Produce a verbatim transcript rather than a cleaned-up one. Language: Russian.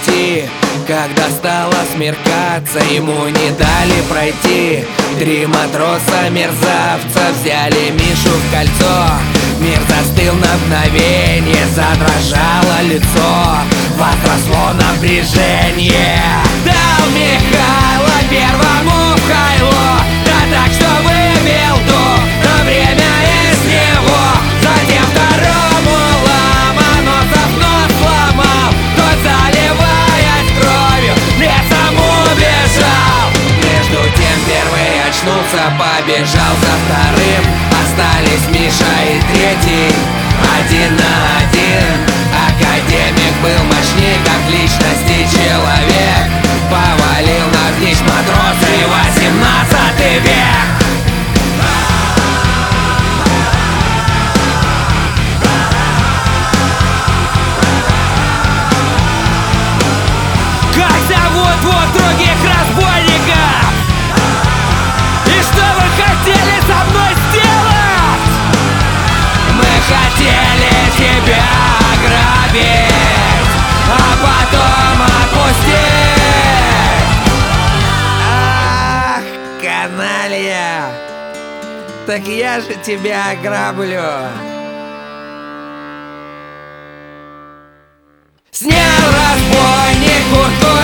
пути. Когда стало смеркаться, ему не дали пройти. Три матроса-мерзавца взяли Мишу в кольцо. Мир застыл на мгновенье, задрожало лицо, возросло напряжение. Дал Михайло первому в хайло, да так, что выбил дух, но время из него. Затем второму Ломоносов нос сломал, тот, заливаясь кровью, лесом убежал. Между тем первый очнулся, побежал за вторым. Остались Миша и третий, один на один. Академик был мощней, как личность и человек. Повалил на днищ матроса и восемнадцатый век. Как зовут двух других разбойников? И что вы хотели со мной сделать? Мы хотели тебя ограбить, а потом отпустить. Ах, каналья, так я же тебя ограблю. Снял разбойник куртку